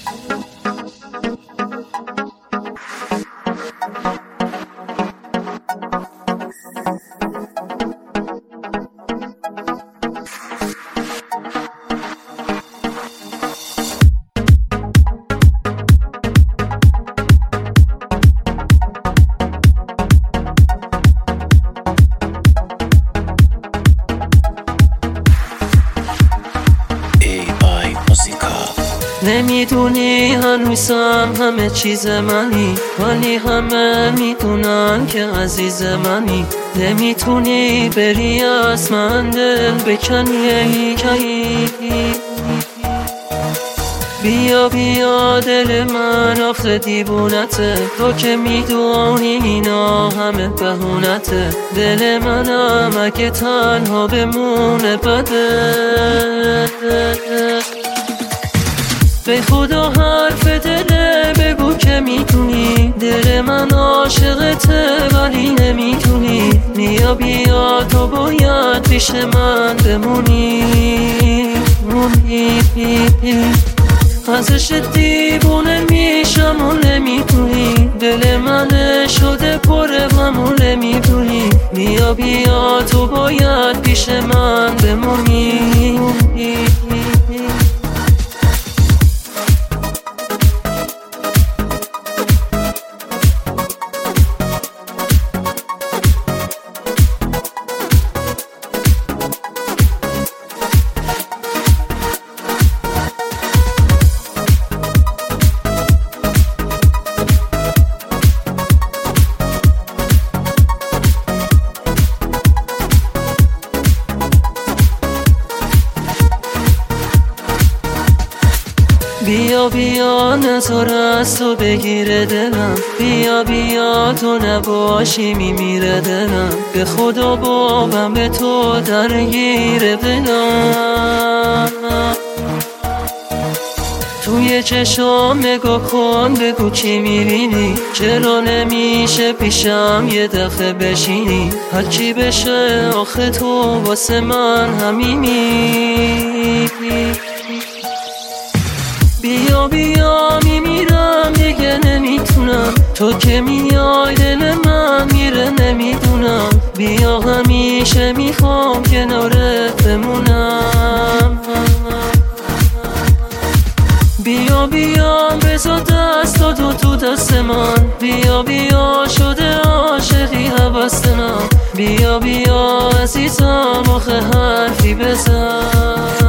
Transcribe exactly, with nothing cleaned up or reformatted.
نمیدونی هنوزم همه چیز منی، ولی همه میدونن که عزیز منی. نمیتونی بری از من دل بکنی ای کی. بیا بیا دل من آخه دیوونته، تو که میدونی اینا همه بهونته. دل منم اگه تنها بمونه بده. به خدا حرف دل بگو که میتونی، دل من عاشقته ولی نمیتونی. بیا بیا تو باید پیش من بمونی. ازش دیوونه میشم و نمیتونی، دل من شده پر غم و نمیدونی. بیا بیا تو باید پیش من بمونی. بیا بیا نذار از تو بگیره دلم، بیا بیا تو نباشی میمیره دلم. به خدا بابم به تو درگیره دلم. توی چشام نگاه کن بگو چی میبینی، چرا نمیشه پیشم یه دقیقه بشینی. هرچی بشه آخه تو واسه من همینی. بیا بیا میمیرم دیگه نمیتونم، تو که میای دل من میره نمیدونم. بیا همیشه میخوام کنارت بمونم. بیا بیا بذار دستاتو تو دست من، بیا بیا شده عاشقی هوستنم. بیا بیا عزیزم آخه حرفی بزن.